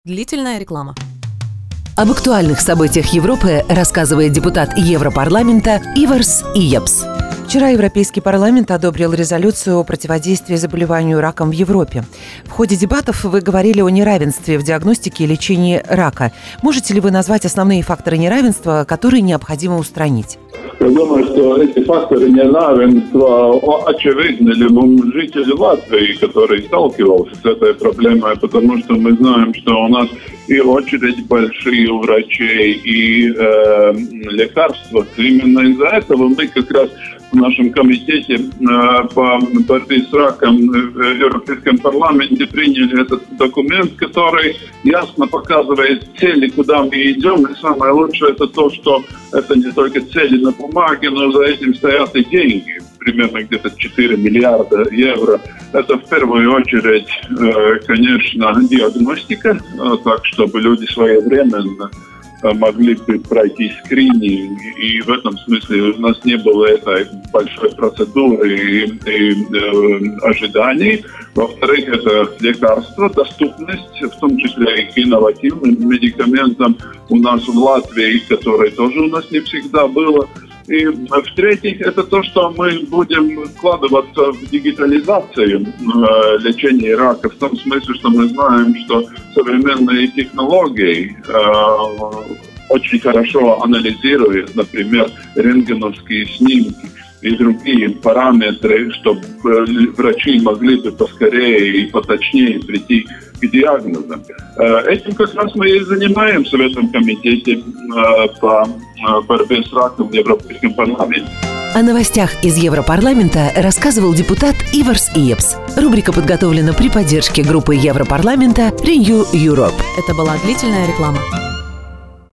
Длительная реклама. Об актуальных событиях Европы рассказывает депутат Европарламента Иварс Иепс. Вчера Европейский парламент одобрил резолюцию о противодействии заболеванию раком в Европе. В ходе дебатов вы говорили о неравенстве в диагностике и лечении рака. Можете ли вы назвать основные факторы неравенства, которые необходимо устранить? Я думаю, что эти факторы неравенства очевидны любому жителю Латвии, который сталкивался с этой проблемой, потому что мы знаем, что у нас и очередь большие у врачей, и лекарства. Именно из-за этого мы как раз в нашем комитете по борьбе с раком в Европейском парламенте приняли этот документ, который ясно показывает цели, куда мы идем. И самое лучшее это то, что это не только цели на бумаге, но за этим стоят и деньги. Примерно где-то 4 миллиарда евро. Это в первую очередь, конечно, диагностика, так, чтобы люди своевременно могли бы пройти скрининг, и в этом смысле у нас не было этой большой процедуры и ожиданий. Во-вторых, это лекарства, доступность, в том числе и к инновативным медикаментам у нас в Латвии, которые тоже у нас не всегда было. И в-третьих, это то, что мы будем вкладываться в дигитализацию лечения рака, в том смысле, что мы знаем, что современные технологии очень хорошо анализируют, например, рентгеновские снимки и другие параметры, чтобы врачи могли бы поскорее и поточнее прийти к диагнозам. Этим как раз мы и занимаемся в этом комитете по борьбе с раком в Европейском парламенте. О новостях из Европарламента рассказывал депутат Иварс Иепс. Рубрика подготовлена при поддержке группы Европарламента Renew Europe. Это была длительная реклама.